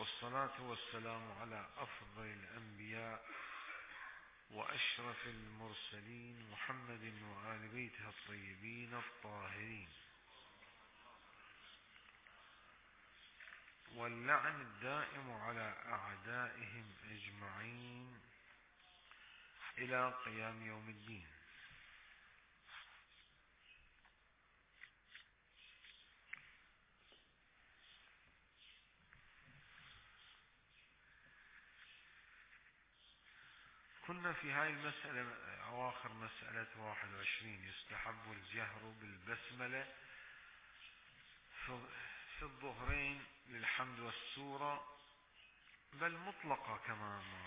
والصلاة والسلام على أفضل الأنبياء وأشرف المرسلين محمد وآل بيته الطيبين الطاهرين، واللعن الدائم على أعدائهم أجمعين إلى قيام يوم الدين. كنا في هاي المسألة أواخر مسألة 21. يستحب الجهر بالبسملة في الظهرين للحمد والسورة، بل مطلقة كما مر.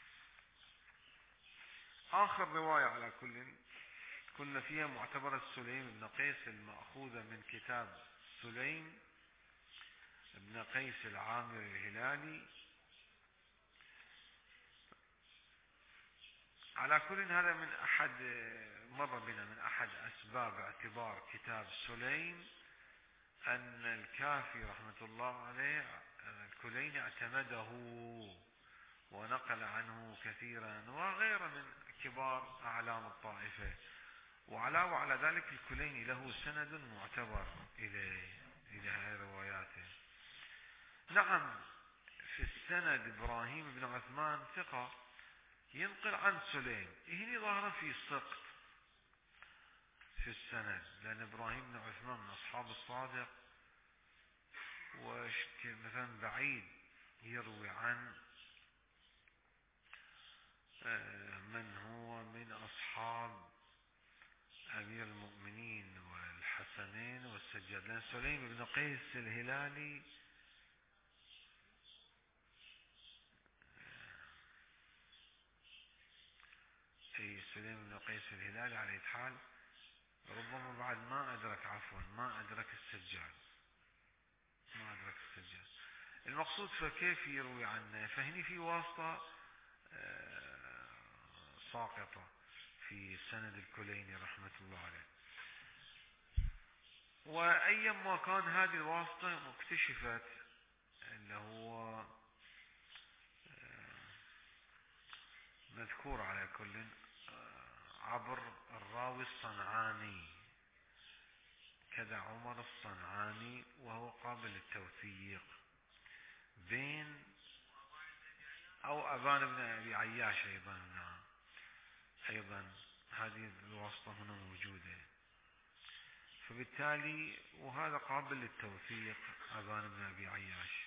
آخر رواية على كل كنا فيها معتبرة سليم بن قيس المأخوذة من كتاب سليم بن قيس العامر الهلالي. على كل هذا من مر بنا من أحد أسباب اعتبار كتاب سليم أن الكافي رحمة الله عليه الكليني اعتمده ونقل عنه كثيرا، وغيره من كبار أعلام الطائفة. وعلى ذلك الكليني له سند معتبر إلى هذه رواياته. نعم، في السند إبراهيم بن عثمان ثقة ينقل عن سليم، هنا ظاهرا في سقط في السند، لأن إبراهيم بن عثمان من أصحاب الصادق، ومثلا بعيد يروي عن من هو من أصحاب أمير المؤمنين والحسنين والسجاد، لأن سليم بن قيس الهلالي سليم بن قيس الهلالي على حال ربما بعد ما أدرك السجاد. المقصود فكيف يروي عنه، فهني في واسطة ساقطة في سند الكليني رحمة الله عليه. وأيما كان هذه الواسطة اكتشفت اللي هو مذكور على كل عبر الراوي الصنعاني كذا عمر الصنعاني، وهو قابل للتوثيق بين أو أبان بن أبي عياش أيضا هذه الواسطة هنا موجودة، فبالتالي وهذا قابل للتوثيق أبان بن أبي عياش.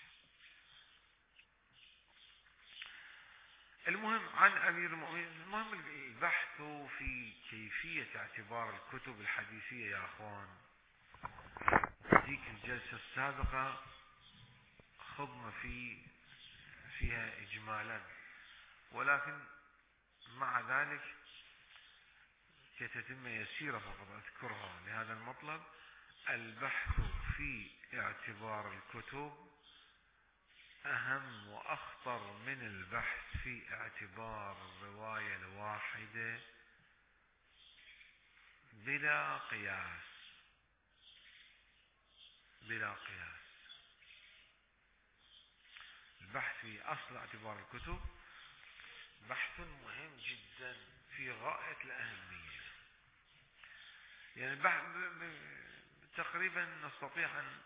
المهم عن أمير المؤمنين، المهم البحث في كيفية اعتبار الكتب الحديثية يا أخوان. ذيك الجلسة السابقة خضنا فيها إجمالا، ولكن مع ذلك كتتمة يسيرة فقط أذكرها لهذا المطلب. البحث في اعتبار الكتب أهم وأخطر من البحث في اعتبار الرواية الواحدة بلا قياس. البحث في أصل اعتبار الكتب بحث مهم جدا في غاية الأهمية. يعني تقريبا نستطيع أن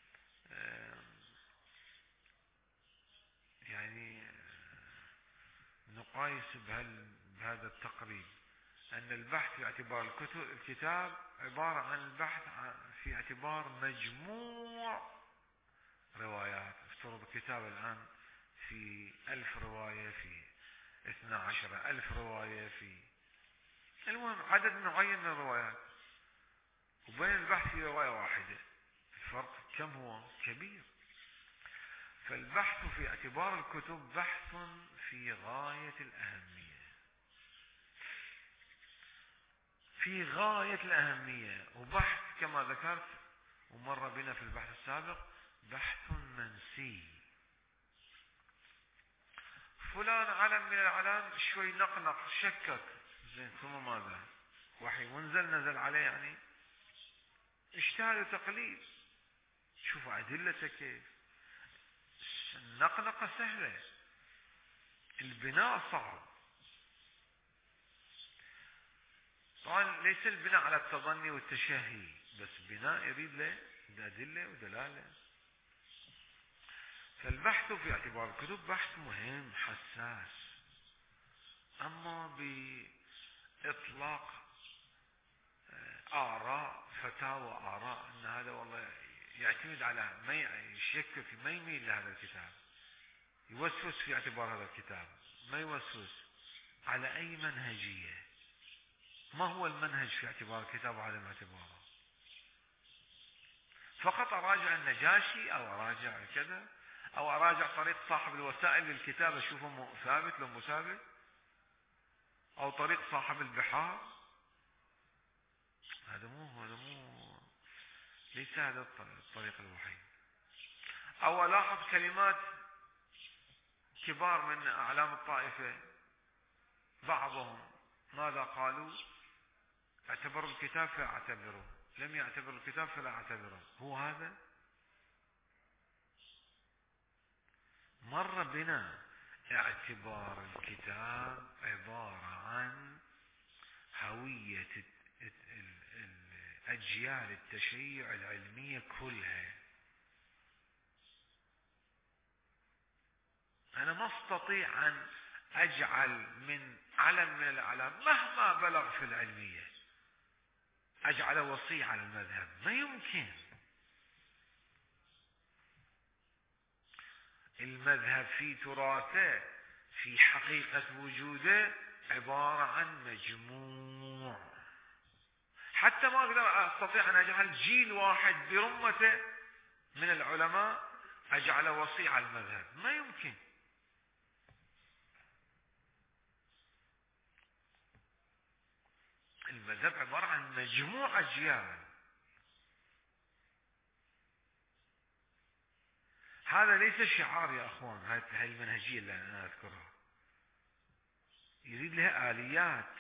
يعني نقايس بهذا التقريب أن البحث في اعتبار الكتاب عبارة عن البحث في اعتبار مجموع روايات. افترض الكتاب الآن في 1000 رواية، في 12,000 رواية، في المهم عدد معين من الروايات، وبين البحث في رواية واحدة الفرق كم هو؟ كبير. فالبحث في اعتبار الكتب بحث في غاية الأهمية، وبحث كما ذكرت ومر بنا في البحث السابق بحث منسي. فلان علم من الأعلام شوي نقنق شكك، زين ثم ماذا؟ وحي نزل عليه، يعني اجتهاد وتقليد. شوفوا أدلته كيف. النقنقة سهلة، البناء صعب. طبعا ليس البناء على التظني والتشهي، بس بناء يريد له أدلة ودلالة. فالبحث في اعتبار الكتب بحث مهم حساس. أما بإطلاق آراء، فتاوى آراء، أن هذا والله يعتمد على ما يشك في، ما يميل لهذا الكتاب، يوسوس في اعتبار هذا الكتاب، ما يوسوس على أي منهجية. ما هو المنهج في اعتبار الكتاب وعدم اعتباره؟ فقط أراجع النجاشي أو أراجع كذا، أو أراجع طريق صاحب الوسائل للكتاب أشوفه ثابت لو مو ثابت، أو طريق صاحب البحار. هذا مو ليس هذا الطريق الوحيد. أو ألاحظ كلمات كبار من أعلام الطائفة، بعضهم ماذا قالوا؟ اعتبروا الكتاب فاعتبروا، لم يعتبروا الكتاب فلا اعتبروا. هو هذا؟ مر بنا اعتبار الكتاب عبارة عن هوية أجيال التشيع العلمية كلها. أنا ما أستطيع أن أجعل من علم من الأعلام مهما بلغ في العلمية أجعل وصي على المذهب، ما يمكن. المذهب في تراثه، في حقيقة وجوده، عبارة عن مجموع. حتى ما أقدر أستطيع أن أجعل جيل واحد برمته من العلماء أجعل وصي على المذهب، ما يمكن. المذهب عبارة عن مجموع أجيال. هذا ليس شعار يا أخوان، هاي المنهجية اللي أنا أذكرها يريد لها آليات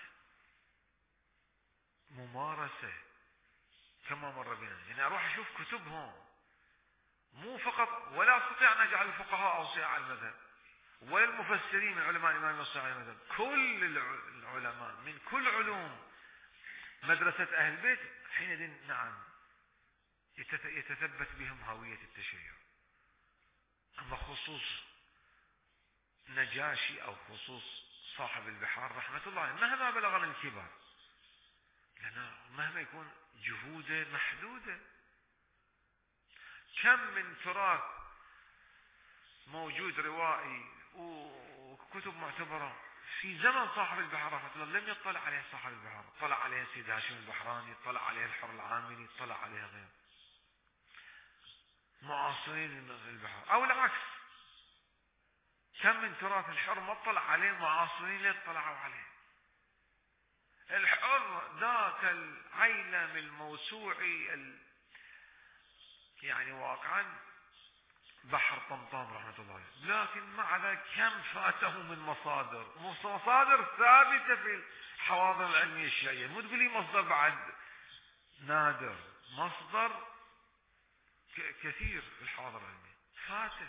ممارسة كما مر بنا. يعني أروح أشوف كتبهم، مو فقط، ولا أستطيع أن أجعل الفقهاء أوصياء على المذهب، ولا المفسرين من علماء الإمام الأوصياء على المذهب. كل العلماء من كل علوم مدرسة أهل البيت حينئذ نعم يتثبت بهم هوية التشيع. أما خصوص نجاشي أو خصوص صاحب البحار رحمة الله عليه مهما بلغ من الكبار، لأنه مهما يكون جهوده محدودة. كم من تراث موجود روائي وكتب معتبرة في زمن صاحب البحار رحمة الله لم يطلع عليه صاحب البحار، طلع عليه السيد هاشم البحراني، طلع عليه الحر العاملي، طلع عليه غير معاصرين البحار. أو العكس، كم من تراث الحر ما اطلع عليه معاصرين يطلعوا عليه. الحر ذاك العيلم الموسوعي يعني واقعا بحر طمطام رحمة الله عليه، لكن مع ذلك كم فاته من مصادر ثابتة في الحواضر العلمية الشيعية. مو تقولي مصدر بعد نادر، مصدر كثير في الحواضر العلمية فاته.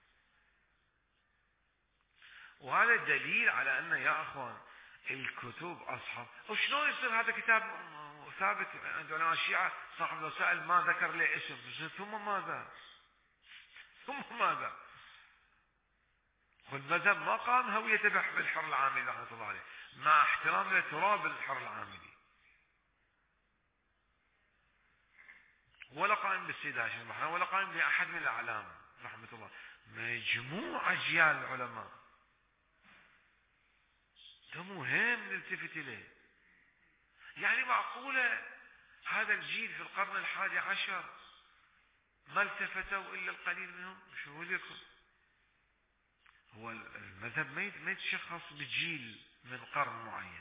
وهذا دليل على أن يا أخوان الكتب أصحاب. وشلون يصير هذا كتاب ثابت عند علماء الشيعة صاحب الوسائل ما ذكر له اسم، ثم ماذا؟ والمذهب ما قام هويته بالحر العاملي رحمة الله عليه مع احترام لتراب الحر العاملي، ولا قائم بالسيد هاشم البحراني، ولا قائم بأحد من الأعلام رحمة الله. مجموع أجيال العلماء، ده مهم نلتفت إليه. يعني معقولة هذا الجيل في القرن 11 ما التفتوا إلا القليل منهم؟ شو لكم؟ هو المذهب ما يتشخص بجيل من قرن معين،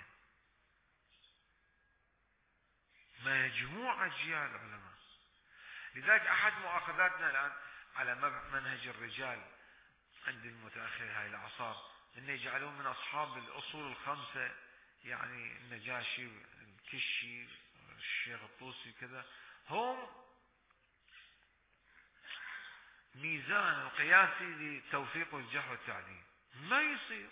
مجموع أجيال العلماء. لذلك أحد مؤاخذاتنا الآن على منهج الرجال عند المتأخر هاي الأعصار أن يجعلون من أصحاب الأصول الخمسة، يعني النجاشي، الكشي، الشيخ الطوسي كذا، هم ميزان القياسي للتوثيق والجرح والتعديل، ما يصير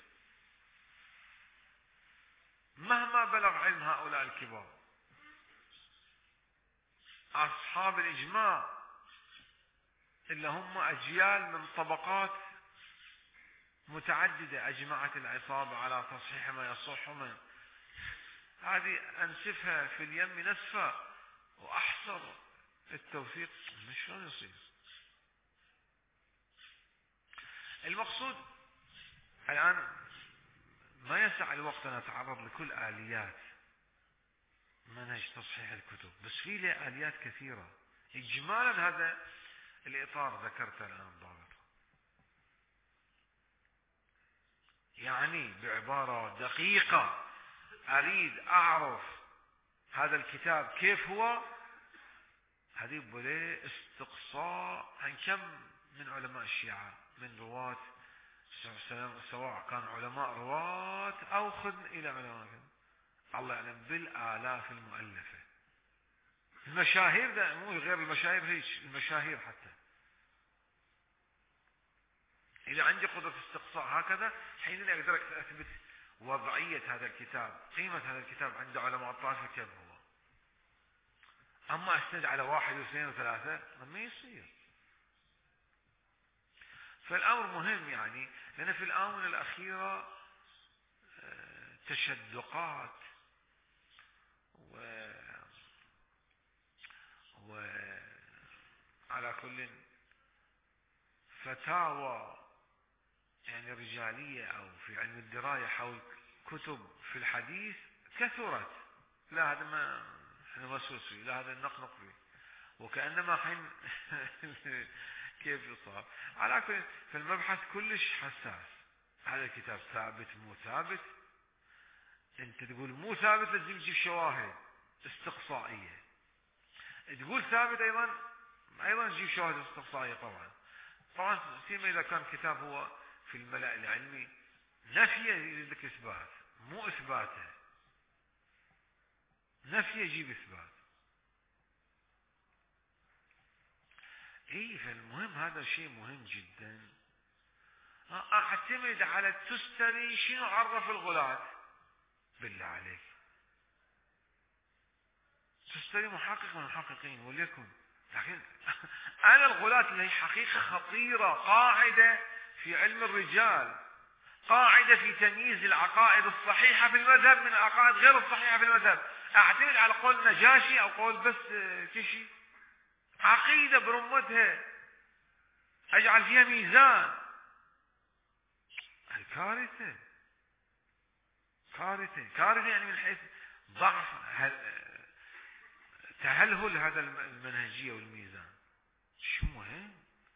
مهما بلغ علم هؤلاء الكبار أصحاب الإجماع، إلا هم أجيال من طبقات متعددة أجمعت العصابة على تصحيح ما يصح من هذه أنسفها في اليم نسفا وأحصر التوثيق، مش شلون يصير. المقصود الآن ما يسع الوقت أن أتعرض لكل آليات منهج تصحيح الكتب، بس في له آليات كثيرة. إجمالا هذا الإطار ذكرته الآن ضابط، يعني بعبارة دقيقة أريد أعرف هذا الكتاب كيف هو، هذه بلي استقصاء عن كم من علماء الشيعة من رواة، سواء كان علماء رواة أو خذ إلى علماء الله يعلم بالآلاف المؤلفة. المشاهير ده مو غير المشاهير، هيك المشاهير حتى إذا عندي قدرة استقصاء هكذا حين أقدر أثبت وضعية هذا الكتاب، قيمة هذا الكتاب عند علماء الطائفة كم هو. أما أستند على 1 و2 و3 ما يصير. فالأمر مهم يعني، لأن في الآونة الأخيرة تشدقات على كل فتاوى يعني رجالية أو في علم الدراية حول كتب في الحديث كثرت. لا هذا ما احنا مسوس فيه، لا هذا نقنق فيه، وكأنما حين كيف يصاب. على كل فالمبحث كلش حساس. هذا الكتاب ثابت مو ثابت، انت تقول مو ثابت لازم تجيب شواهد استقصائية، تقول ثابت ايضا تجيب شواهد استقصائية. طبعا سيما اذا كان كتاب هو في الملأ العلمي نفي يجيب لك اثبات، مو اثباته نفي يجيب اثبات. ايه فالمهم هذا شيء مهم جدا. اعتمد على التستري شنو عرف الغلاة بالله عليك. تستري محقق من المحققين وليكن، لكن انا الغلاة اللي هي حقيقة خطيرة، قاعدة في علم الرجال، قاعدة في تمييز العقائد الصحيحة في المذهب من العقائد غير الصحيحة في المذهب. اعتمد على قول نجاشي او قول بس كشي، عقيدة برمتها اجعل فيها ميزان، كارثة كارثة كارثة، يعني من حيث ضعف تهلهل هذا المنهجية والميزان. شو مهم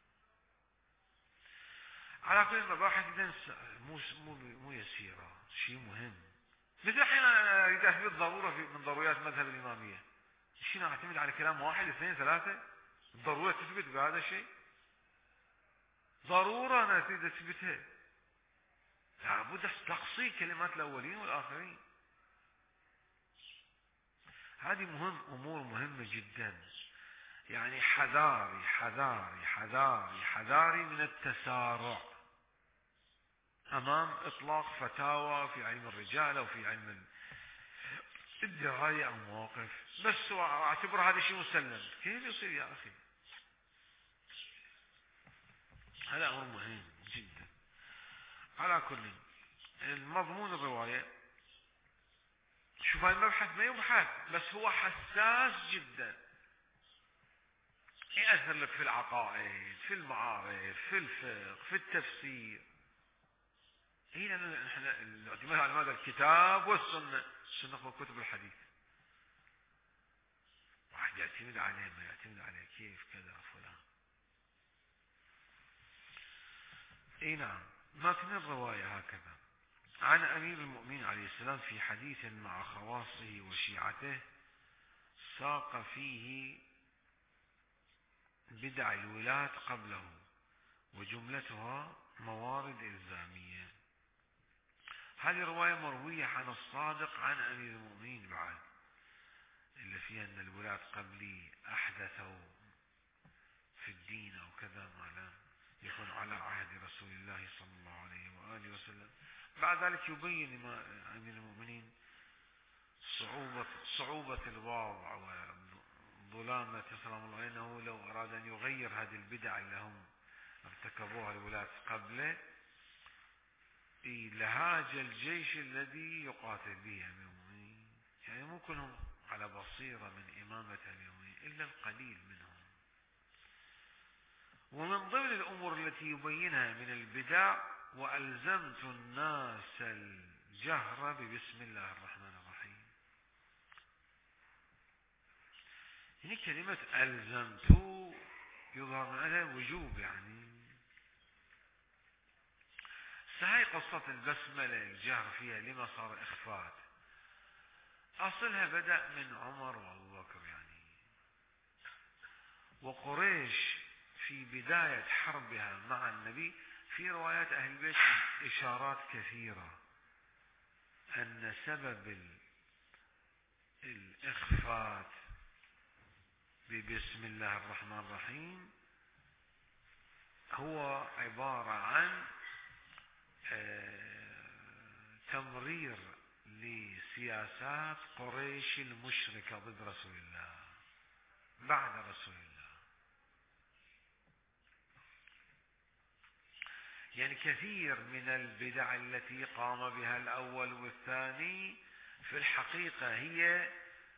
على كل المباحث إذن مو يسيرة، شيء مهم. مثل حين أنا أريد أثبت ضرورة من ضروريات مذهب الإمامية، شنو أعتمد على كلام 1 2 3 ضرورة تثبت بهذا الشيء؟ ضرورة أنا أريد أثبتها، لابد تقصي كلمات الأولين والآخرين. هذه أمور مهمة جدا، يعني حذاري حذاري حذاري حذاري من التسارع أمام إطلاق فتاوى في علم الرجال أو في علم الدراية أو مواقف، بس أعتبر هذا شيء مسلم. كيف يصير يا أخي؟ هذا أمر مهم جدا. على كل المضمون الرواية، شوف هذا المبحث ما يبحث بس هو حساس جدا، يأثر لك في العقائد، في المعارف، في الفقه، في التفسير. هنا نحن الاعتماد على ماذا؟ الكتاب والسنة، السنة وكتب الحديث. واحد يعتمد عليه ما يعتمد عليه كيف كذا فلان. اي نعم. متن الرواية هكذا: عن أمير المؤمنين عليه السلام في حديث مع خواصه وشيعته ساق فيه بدع الولاة قبله وجملتها موارد إلزامية. هذه رواية مروية عن الصادق عن أمير المؤمنين بعد، اللي فيها أن الولاة قبلي أحدثوا في في الدين أو كذا ما لم يكن على عهد رسول الله صلى الله عليه وآله وسلم. بعد ذلك يبين أمير المؤمنين صعوبة الوضع وظلامة سلام الله أنه لو أراد أن يغير هذه البدع اللي هم ارتكبوها الولاة قبله لهاج الجيش الذي يقاتل به أمير المؤمنين. يعني مو كلهم على بصيرة من إمامة أمير المؤمنين إلا القليل منهم. ومن ضمن الأمور التي يبينها من البدع: وألزمت الناس الجهر ببسم الله الرحمن الرحيم. يعني كلمة ألزمت يظهر منها الوجوب. يعني هاي قصة البسملة الجهر فيها لما صار إخفات؟ أصلها بدأ من عمر وأبو بكر يعني، وقريش في بداية حربها مع النبي في روايات أهل البيت إشارات كثيرة أن سبب الإخفات ببسم الله الرحمن الرحيم هو عبارة عن تمرير لسياسات قريش المشركة ضد رسول الله بعد رسول الله. يعني كثير من البدع التي قام بها الأول والثاني في الحقيقة هي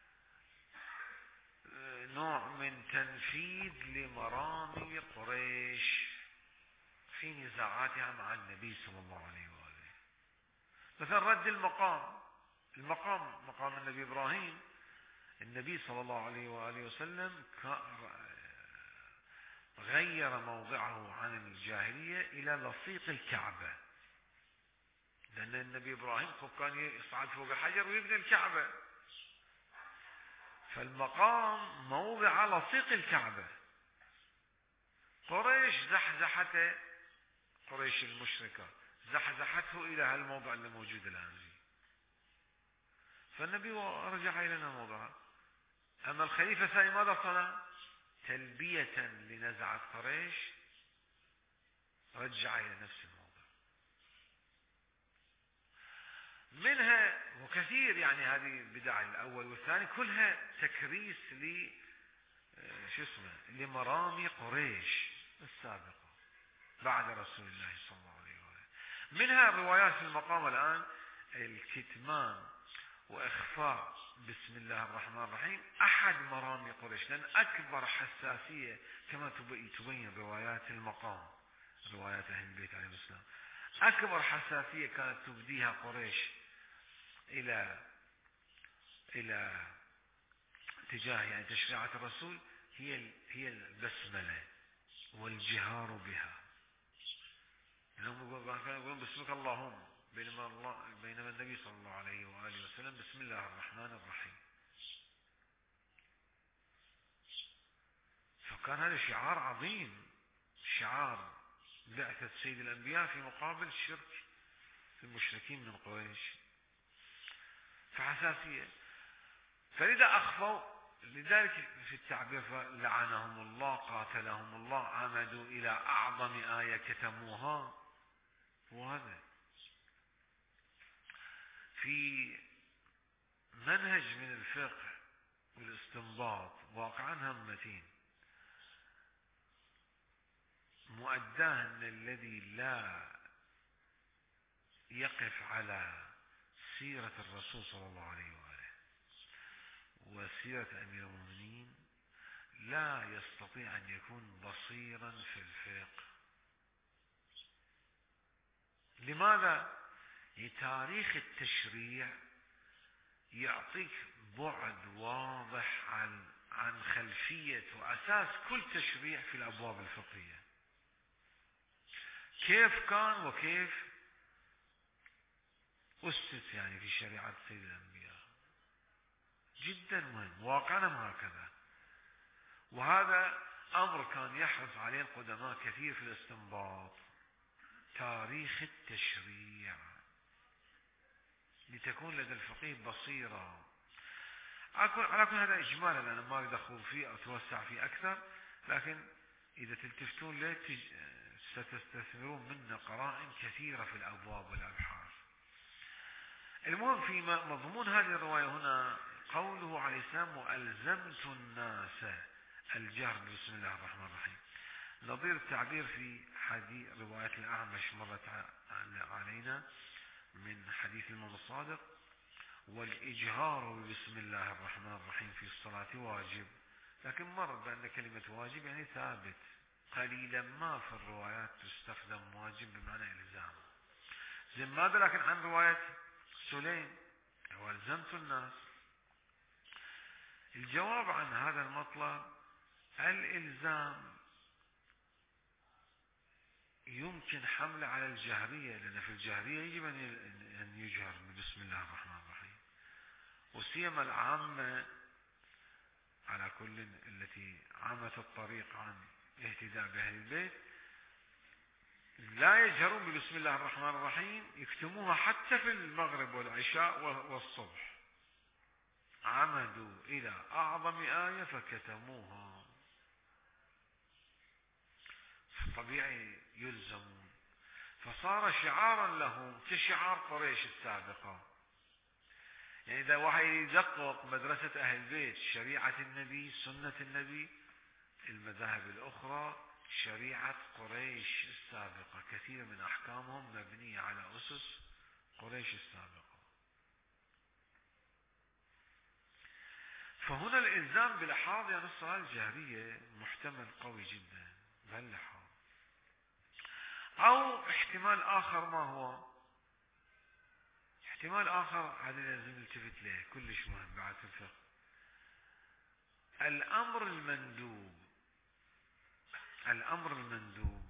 نوع من تنفيذ لمرامي قريش في نزاعاتها مع النبي صلى الله عليه وآله. مثلا رد مقام النبي إبراهيم. النبي صلى الله عليه وآله وسلم غير موضعه عن الجاهلية إلى لصيق الكعبة، لأن النبي إبراهيم كان يصعد فوق الحجر ويبني الكعبة، فالمقام موضع لصيق الكعبة. قريش زحزحته، قريش المشركة زحزحته إلى هالموضع اللي موجود الآن فيه، فالنبي رجع إلى موضعه. أما الخليفة الثاني ماذا صنع؟ تلبية لنزعة قريش رجع إلى نفس الموضع. منها وكثير يعني هذه البدع الأول والثاني كلها تكريس لمرامي قريش السابقة بعد رسول الله صلى الله عليه وآله. منها الروايات في المقام الآن الكتمان وإخفاء بسم الله الرحمن الرحيم أحد مرامي قريش، لأن أكبر حساسية كما تبين روايات المقام، روايات أهل البيت عليهم السلام، أكبر حساسية كانت تبديها قريش إلى تجاه يعني تشريعات الرسول هي البسملة والجهار بها. كانوا يقولون باسمك اللهم، بينما النبي صلى الله عليه وآله وسلم بسم الله الرحمن الرحيم. فكان هذا شعار عظيم، شعار بعثة سيد الأنبياء في مقابل الشرك في المشركين من قريش، فحساسية. فلذا أخفوا، لذلك في التعبير لعنهم الله قاتلهم الله عمدوا إلى أعظم آية كتموها. وهذا في منهج من الفقه والاستنباط واقعا همتين: مؤداه أن الذي لا يقف على سيرة الرسول صلى الله عليه وآله وسيرة أمير المؤمنين لا يستطيع أن يكون بصيرا في الفقه. لماذا؟ تاريخ التشريع يعطيك بعد واضح عن خلفية وأساس كل تشريع في الأبواب الفقهية، كيف كان وكيف أسس يعني في شريعة سيد الأنبياء. جدا مهم، واقعنا هكذا. وهذا أمر كان يحرص عليه القدماء كثير في الاستنباط، تاريخ التشريع، لتكون لدى الفقيه بصيرة. على كل هذا إجمالا، أنا ما أريد أخوض فيه أو أتوسع فيه أكثر، لكن إذا تلتفتون له ستستثمرون منا قرائن كثيرة في الأبواب والأبحاث. المهم في مضمون هذه الرواية هنا قوله عليه السلام وألزمت الناس الجهر بسم الله الرحمن الرحيم، نظير التعبير في حديث رواية الأعمش مرت علينا من حديث الإمام الصادق والإجهار بسم الله الرحمن الرحيم في الصلاة واجب، لكن مر بأن كلمة واجب يعني ثابت، قليلا ما في الروايات تستخدم واجب بمعنى إلزام. زي ماذا لكن عن رواية سليم والزمت الناس؟ الجواب عن هذا المطلب الإلزام يمكن حمله على الجهرية، لأن في الجهرية يجب أن يجهر بسم الله الرحمن الرحيم، وسيما العامة على كل التي عامت الطريق عن اهتداء بأهل البيت لا يجهرون بسم الله الرحمن الرحيم، يكتموها حتى في المغرب والعشاء والصبح، عمدوا إلى أعظم آية فكتموها، طبيعي يلزمون، فصار شعارا لهم كشعار قريش السابقة. يعني إذا واحد يدقق مدرسة أهل البيت شريعة النبي سنة النبي، المذاهب الأخرى شريعة قريش السابقة، كثير من أحكامهم مبنية على أسس قريش السابقة. فهنا الإلزام بلحاظ يعني الصلاة الجهرية محتمل قوي جدا بهاللحاظ. أو احتمال آخر، ما هو احتمال آخر هذا لازم نلتفت له كلش مهم بعد في الفقه، الأمر المندوب. الأمر المندوب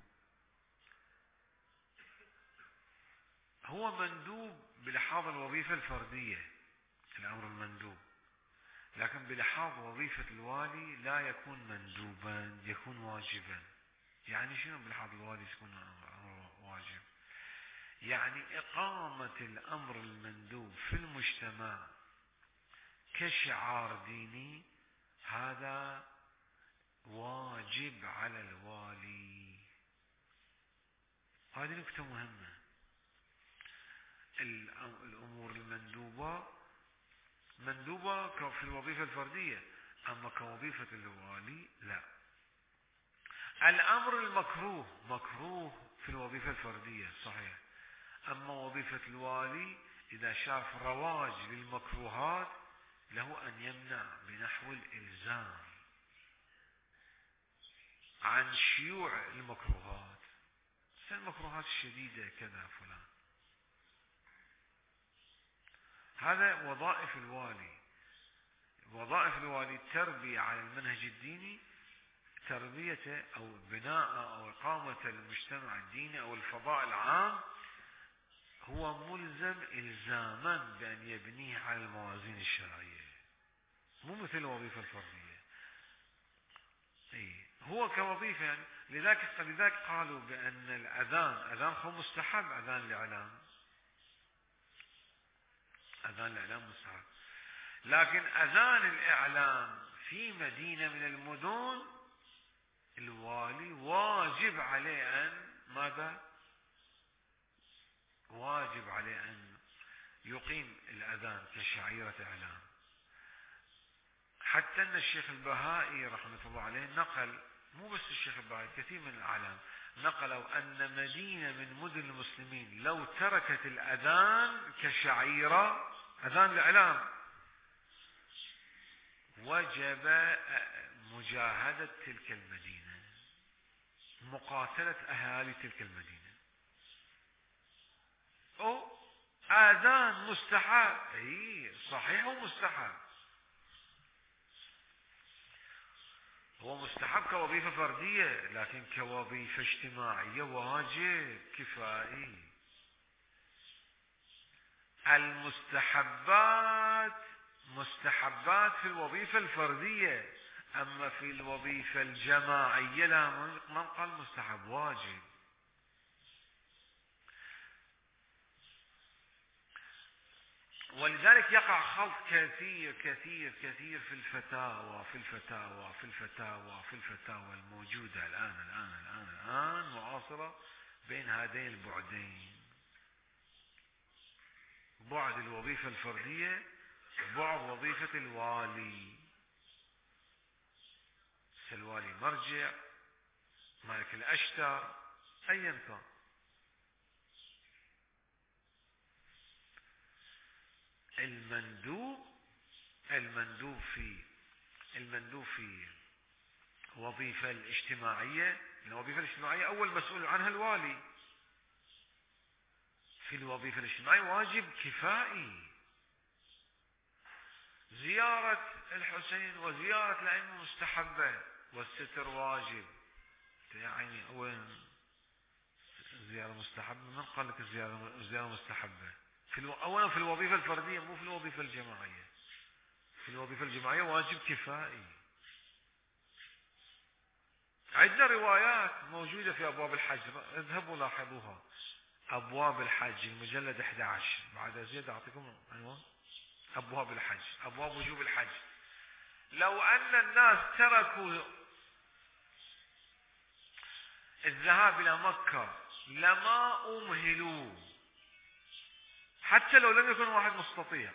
هو مندوب بلحاظ الوظيفة الفردية، الأمر المندوب، لكن بلحاظ وظيفة الوالي لا يكون مندوبا، يكون واجبا. يعني شنو بلحاظ الوالي يكون واجب؟ يعني إقامة الأمر المندوب في المجتمع كشعار ديني هذا واجب على الوالي. هذه نكتة مهمة. الأمور المندوبة مندوبة في الوظيفة الفردية، أما كوظيفة الوالي لا. الأمر المكروه مكروه في الوظيفة الفردية صحيح، أما وظيفة الوالي إذا شاف رواج للمكروهات له أن يمنع بنحو الإلزام عن شيوع المكروهات. المكروهات الشديدة كذا فلان، هذا وظائف الوالي. وظائف الوالي التربية على المنهج الديني، تربيته أو بناء أو إقامة المجتمع الديني أو الفضاء العام، هو ملزم إلزاما بأن يبنيه على الموازين الشرعية، مو مثل الوظيفة الفردية. هو كوظيفة يعني. لذلك قالوا بأن الأذان هو مستحب، أذان الإعلام مستحب، لكن أذان الإعلام في مدينة من المدن الوالي واجب عليه أن ماذا؟ واجب عليه أن يقيم الأذان كشعيرة إعلام. حتى أن الشيخ البهائي رحمة الله عليه نقل، مو بس الشيخ البهائي، كثير من الأعلام نقلوا أن مدينة من مدن المسلمين لو تركت الأذان كشعيرة أذان الإعلام وجب مجاهدة تلك المدينة، مقاتلة أهالي تلك المدينة. أو آذان مستحب، صحيح ومستحب، هو مستحب كوظيفة فردية، لكن كوظيفة اجتماعية واجب كفائي. المستحبات مستحبات في الوظيفة الفردية، أما في الوظيفة الجماعية لا، من قال مستحب، واجب. ولذلك يقع خلط كثير كثير كثير في الفتاوى الموجودة الآن معاصرة بين هذين البعدين، بعد الوظيفة الفردية، بعد وظيفة الوالي. الوالي مرجع، مالك الأشتر، أيا كان. المندوب في وظيفة الاجتماعية، الوظيفة الاجتماعية أول مسؤول عنها الوالي. في الوظيفة الاجتماعية واجب كفائي، زيارة الحسين وزيارة الأئمة مستحبة، والستر واجب. يعني وين زيارة مستحبة؟ من قال لك الزيارة مستحبة؟ أولا في الوظيفة الفردية، مو في الوظيفة الجماعية. في الوظيفة الجماعية واجب كفائي. عندنا روايات موجودة في أبواب الحج، اذهبوا لاحظوها. أبواب الحج المجلد 11، بعد زيادة أعطيكم عنوان أبواب الحج، أبواب وجوب الحج. لو أن الناس تركوا الذهاب إلى مكة لما أمهلوا، حتى لو لم يكن واحد مستطيع.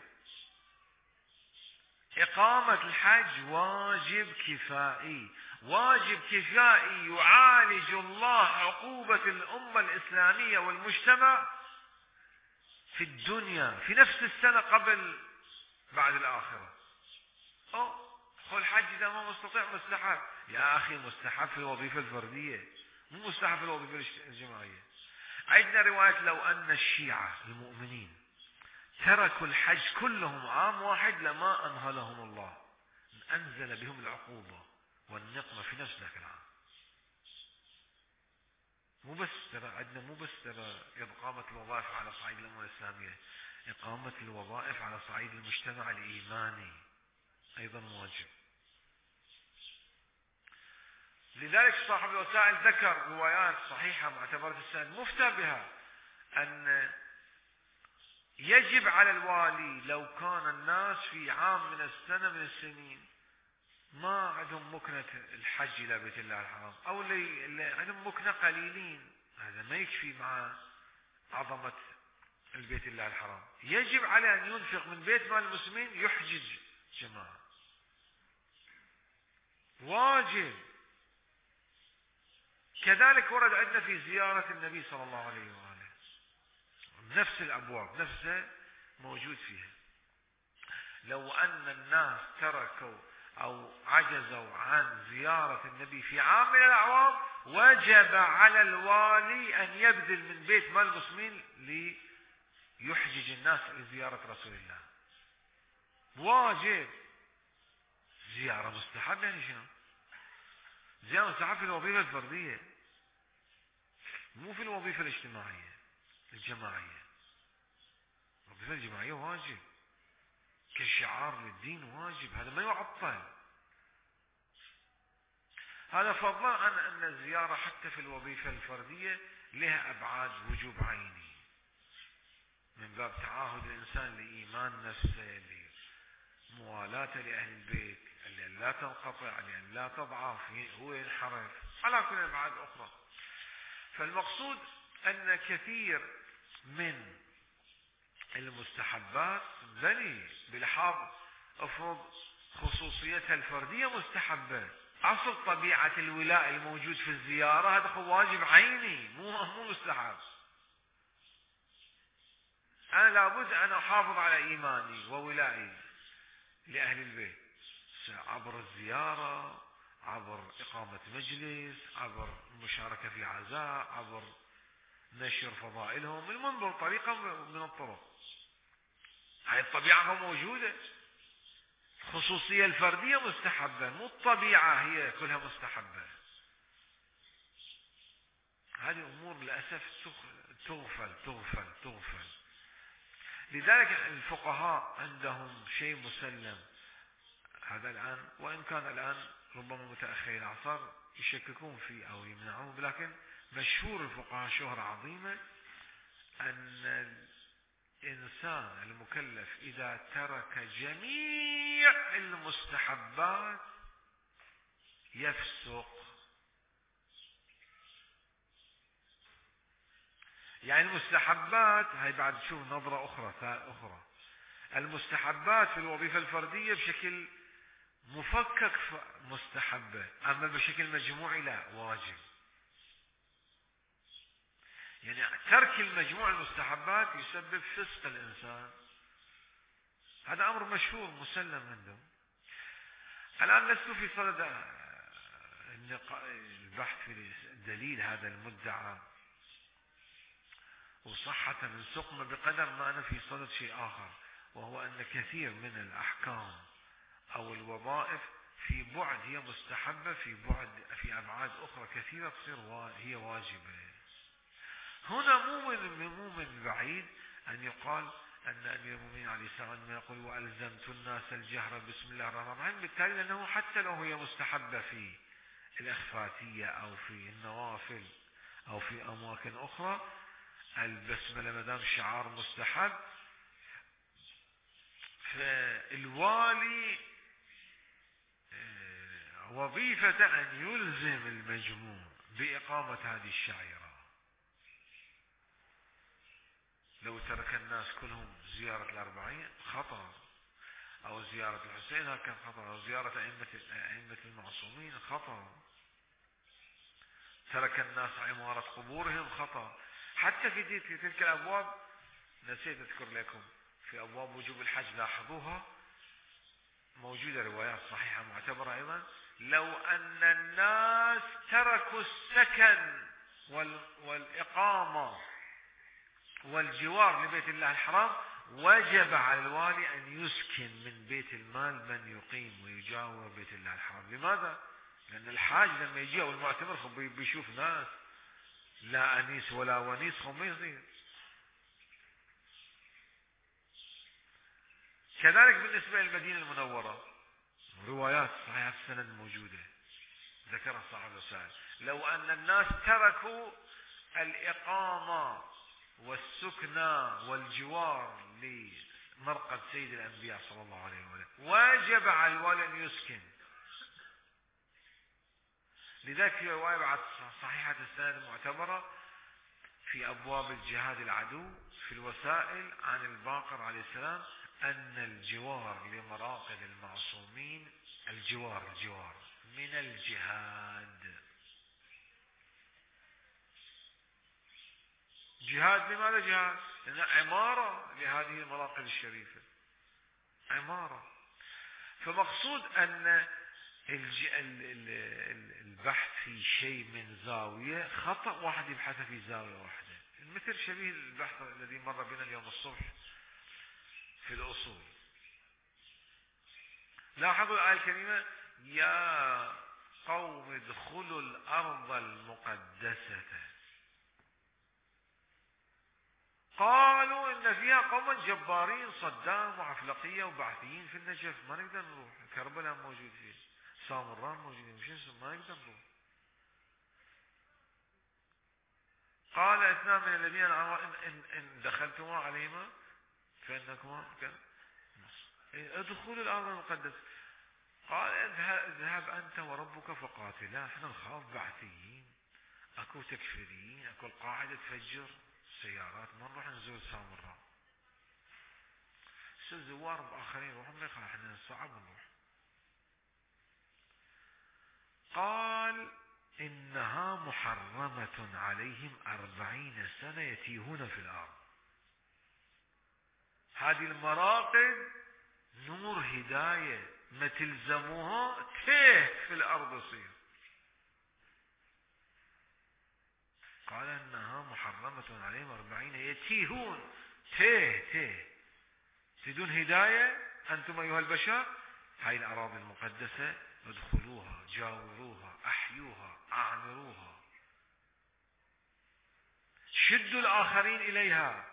إقامة الحج واجب كفائي، واجب كفائي يعالج الله عقوبة الأمة الإسلامية والمجتمع في الدنيا في نفس السنة بعد الآخرة. خذ الحج إذا ما مستطيع مستحب. يا أخي مستحب في الوظيفة الفردية، مو مستحب في الوظيفة الجماعية. عندنا رواية لو أن الشيعة المؤمنين تركوا الحج كلهم عام واحد لما أمهلهم الله، أنزل بهم العقوبة والنقمة في نفس ذاك العام. مو بس ترى إقامة الوظائف على صعيد الأمة الإسلامية، إقامة الوظائف على صعيد المجتمع الإيماني أيضا واجب. لذلك صاحب الوسائل ذكر روايات صحيحة معتبرة السند مفتى بها، أن يجب على الوالي لو كان الناس في عام من السنة من السنين ما عندهم مكنة الحج إلى بيت الله الحرام، أو اللي عندهم مكنة قليلين، هذا ما يكفي مع عظمة البيت الله الحرام، يجب عليه أن ينفق من بيت مال المسلمين يحجج جماعة، واجب. كذلك ورد عندنا في زيارة النبي صلى الله عليه وآله، نفس الأبواب نفسها موجود فيها. لو أن الناس تركوا أو عجزوا عن زيارة النبي في عام من الأعوام، وجب على الوالي أن يبذل من بيت مال المسلمين ليحجج الناس لزيارة رسول الله. واجب. زيارة مستحب يعني شنو؟ زيارة مستحب في الوظيفة الفردية، مو في الوظيفة الاجتماعية الجماعية. الوظيفة الجماعية واجب كشعار للدين، واجب، هذا ما يعطل. هذا فضلا عن أن الزيارة حتى في الوظيفة الفردية لها أبعاد وجوب عيني، من باب تعاهد الإنسان لإيمان نفسه، لموالاة لأهل البيت، لأن لا تنقطع، لأن لا تضعف، هو ينحرف، على كل أبعاد أخرى. فالمقصود أن كثير من المستحبات بني بلحاظ افرض خصوصيتها الفردية مستحبة، أصل طبيعة الولاء الموجود في الزيارة هذا هو واجب عيني، مو مستحب. أنا لابد أن أحافظ على إيماني وولائي لأهل البيت عبر الزيارة، عبر إقامة مجلس، عبر المشاركة في عزاء، عبر نشر فضائلهم، المنظر طريقة من الطرق. هاي الطبيعة موجودة. الخصوصية الفردية مستحبة، مو الطبيعة هي كلها مستحبة. هذه أمور للأسف تغفل. لذلك الفقهاء عندهم شيء مسلم هذا الآن، وإن كان الآن ربما متأخر العصر يشككون فيه أو يمنعون، لكن مشهور الفقهاء شهرة عظيمة أن الإنسان المكلف إذا ترك جميع المستحبات يفسق. يعني المستحبات هاي بعد تشوف نظرة أخرى. المستحبات في الوظيفة الفردية بشكل مفكك مستحبة، أما بشكل مجموعي لا، واجب. يعني ترك المجموع المستحبات يسبب فسق الإنسان، هذا أمر مشهور مسلم عندهم. الآن لست في صدد البحث في دليل هذا المدعى وصحة السقم، بقدر ما أنا في صدد شيء آخر، وهو أن كثير من الأحكام أو الوظائف في بعد هي مستحبة، في أبعاد أخرى كثيرة تصير هي واجبة. هنا مو من بعيد أن يقال أن أمير المؤمنين عليه السلام يقول وألزمت الناس الجهر بسم الله الرحمن الرحيم، بالتالي لأنه حتى لو هي مستحبة في الإخفاتية أو في النوافل أو في أماكن أخرى، البسملة ما دام شعار مستحب، فالوالي وظيفة أن يلزم المجموع بإقامة هذه الشعيرة. لو ترك الناس كلهم زيارة الأربعين خطأ، أو زيارة الحسين هكذا خطأ، أو زيارة أئمة المعصومين خطأ، ترك الناس عمارة قبورهم خطأ. حتى في تلك الأبواب نسيت أذكر لكم، في أبواب وجوب الحج لاحظوها موجودة روايات صحيحة معتبرة أيضا، لو أن الناس تركوا السكن والإقامة والجوار لبيت الله الحرام، وجب على الوالي أن يسكن من بيت المال من يقيم ويجاور بيت الله الحرام. لماذا؟ لأن الحاج لما يجي أو المعتمر بيشوف ناس لا أنيس ولا ونيس ما يصير. كذلك بالنسبة للمدينة المنورة روايات صحيحة السند موجودة ذكرها صاحب الرسالة، لو أن الناس تركوا الإقامة والسكنى والجوار لمرقد سيد الأنبياء صلى الله عليه وسلم، واجب على الوالي أن يسكن. لذلك في رواية بعد صحيحة السند المعتبرة في أبواب الجهاد العدو في الوسائل عن الباقر عليه السلام أن الجوار لمراقد المعصومين الجوار من الجهاد. جهاد لماذا جهاد؟ لأن عمارة لهذه المراقد الشريفة، عمارة. فمقصود أن البحث في شيء من زاوية خطأ، واحد يبحث في زاوية واحدة، مثل شبيه البحث الذي مر بنا اليوم الصبح في الأصول. لاحظوا الآية الكريمة يا قوم ادخلوا الأرض المقدسة، قالوا إن فيها قوما جبارين صدام وعفلقية وبعثيين في النجف، ما نقدر نروح. كربلاء موجود فيه، سامران موجودين، مش ما نقدر نروح. قال اثنان من الذين إن دخلتما عليهما فإنكما ادخلوا الأرض المقدسة. قال اذهب أنت وربك فقاتلا، احنا نخاف بعثيين، اكو تكفيريين، اكو القاعدة تفجر سيارات، ما نروح نزور سامراء. زوار بآخرين يروحون لك، احنا صعب نروح. قال إنها محرمة عليهم 40 سنة يتيهون في الأرض. هذه المراقد نور هداية، ما تلزموها تيه في الأرض يصير. قال إنها محرمة عليهم 40 يتيهون، تيه تدون هداية أنتم أيها البشر. هاي الأراضي المقدسة ادخلوها، جاوروها، أحيوها، أعمروها، شدوا الآخرين إليها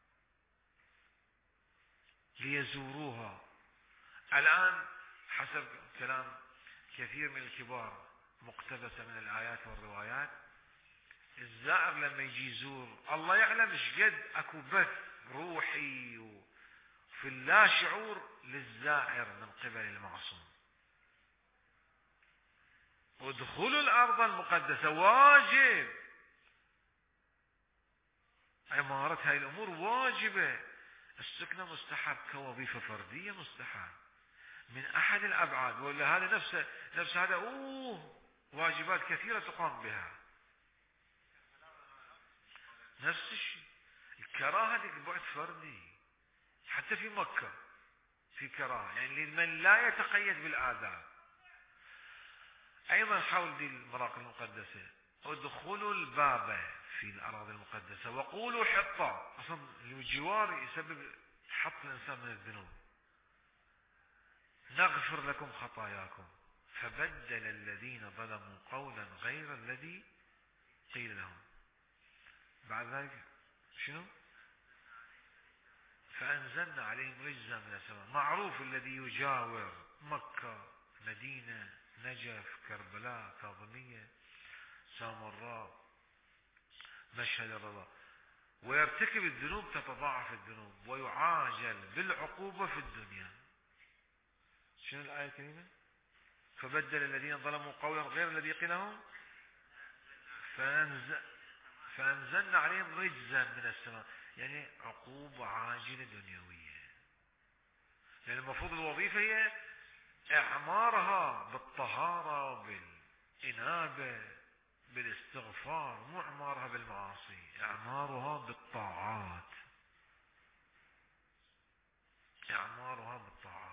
ليزوروها. الآن حسب كلام كثير من الكبار مقتبسة من الآيات والروايات، الزائر لما يجي يزور الله يعلم ايش قد اكو بث روحي وفي اللا شعور للزائر من قبل المعصوم. ودخول الأرض المقدسة واجب، عمارة هاي الأمور واجبة. السكنة مستحب كوظيفة فردية مستحب من أحد الأبعاد، ولا هذا نفس هذا واجبات كثيرة تقام بها. نفس الشيء الكراهة دي بعد فردي، حتى في مكة في كراهة يعني لمن لا يتقيد بالآداب. أيضا حول دي المراقد المقدسة، ادخلوا الباب في الأراضي المقدسة وقولوا حطة. أصلا الجوار يسبب حط الإنسان من الذنوب. نغفر لكم خطاياكم فبدل الذين ظلموا قولا غير الذي قيل لهم. بعد ذلك شنو؟ فأنزلنا عليهم رجزا من السماء. معروف الذي يجاور مكة، مدينة، نجف، كربلاء، كاظمية، سامراء، مشهد الرضا، ويرتكب الذنوب تتضاعف الذنوب ويعاجل بالعقوبة في الدنيا. شنو الآية الكريمة؟ فبدل الذين ظلموا قولا غير الذي قيل لهم فأنزلنا عليهم رجزا من السماء، يعني عقوبة عاجلة دنيوية. لأن المفروض الوظيفة هي إعمارها بالطهارة بالإنابة بالاستغفار، مو إعمارها بالمعاصي، إعمارها بالطاعات، إعمارها بالطاعات.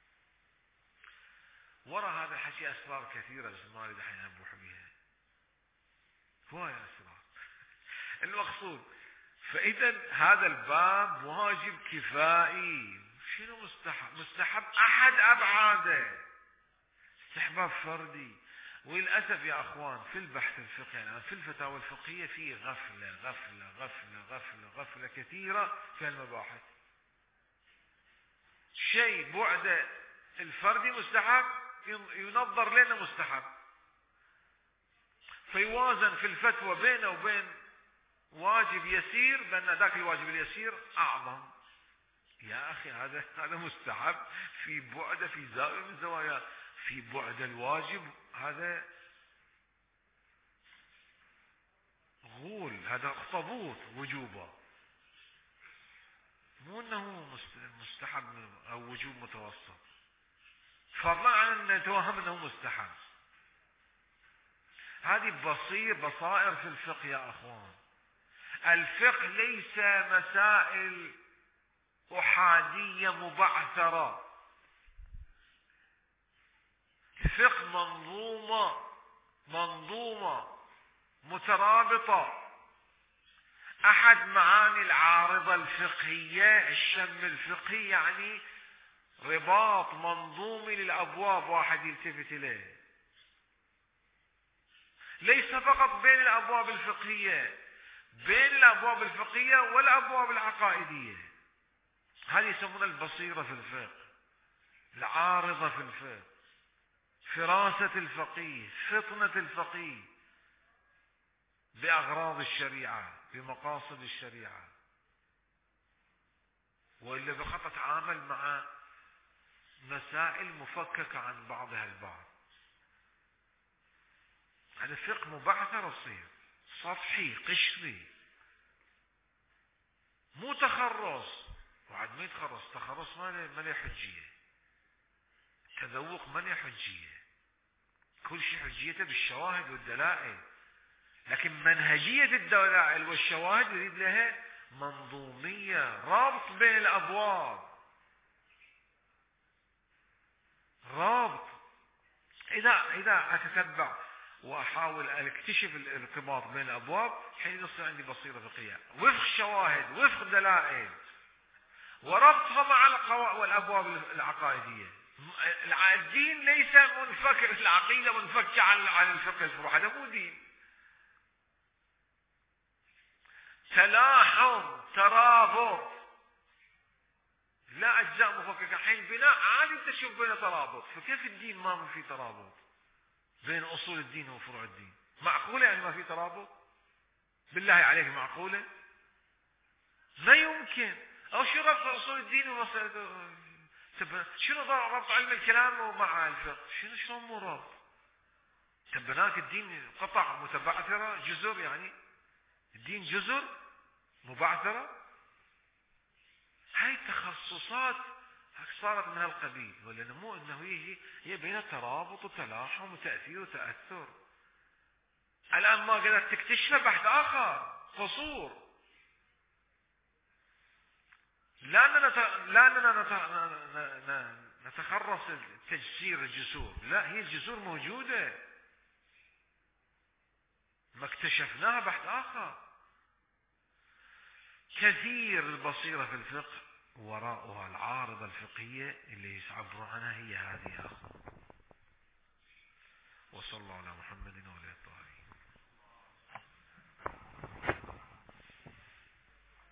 وراء هذا الحكي أسرار كثيرة بس ما أريد الحين أبوح بها، هواية أسرار. المقصود فإذا هذا الباب واجب كفائي. شنو مستحب؟ مستحب أحد أبعاده، استحباب فردي. وللأسف يا أخوان في البحث الفقهي الآن في الفتاوى الفقهية في غفلة غفلة غفلة غفلة غفلة كثيرة في المباحث. شيء بعد الفردي مستحب ينظر لنا مستحب، فيوازن في الفتوى بينه وبين واجب يسير بأن ذاك الواجب اليسير أعظم. يا أخي هذا مستحب في بعد في زاوية من زوايا، في بعد الواجب هذا غول، هذا اخطبوط وجوبه، مو انه مستحب او وجوب متوسط، فضلا عن ان نتوهم انه مستحب. هذه بصائر في الفقه يا اخوان. الفقه ليس مسائل احادية مبعثرة، الفقه منظومة مترابطة. احد معاني العارضة الفقهية الشم الفقهي، يعني رباط منظومي للابواب واحد يلتفت اليه، ليس فقط بين الابواب الفقهية، بين الابواب الفقهية والابواب العقائدية. هذه يسمونها البصيرة في الفقه، العارضة في الفقه، فراسة الفقيه، فطنة الفقيه بأغراض الشريعة بمقاصد الشريعة، وإلا بخطأ تعامل مع مسائل مفككة عن بعضها البعض. هذا فقه مبعثر يصير سطحي قشري، مو تخرص. واحد ما يتخرص، تخرص ما له حجية، تذوق ما له حجية، كل شيء حجيته بالشواهد والدلائل. لكن منهجية الدلائل والشواهد يريد لها منظومية، رابط بين الأبواب، رابط. إذا أتتبع وأحاول أن أكتشف الارتباط بين الأبواب حين يصير عندي بصيرة فقهية وفق شواهد وفق دلائل وربطها مع والأبواب العقائدية. الدين ليس منفك، العقيدة منفكة عن الفقه الفروع، هذا مو دين. تلاحم، ترابط، لا أجزاء مفككة. حين بناء عادي تشوف بين ترابط، فكيف الدين ما في ترابط بين أصول الدين وفروع الدين؟ معقولة يعني ما في ترابط؟ بالله عليك معقولة؟ ما يمكن. يمكن. أو شو ربط أصول الدين شنو ربط علم الكلام مع الفقه؟ شلون مو ربط؟ هناك الدين قطع متبعثرة جزر، يعني الدين جزر مبعثرة. هاي التخصصات صارت من هالقبيل، ولأنه مو انه هي بين ترابط وتلاحم وتأثير وتأثر. الآن ما قدرت تكتشفه بحث آخر، قصور. لا أننا نتخرص تجسير الجسور، لا، هي الجسور موجودة، ما اكتشفناها بحث آخر. كثير البصيرة في الفقه وراءها العارضة الفقهية اللي يعبروا عنها هي هذه. وصلى الله على محمد وعلى آله الطاهرين.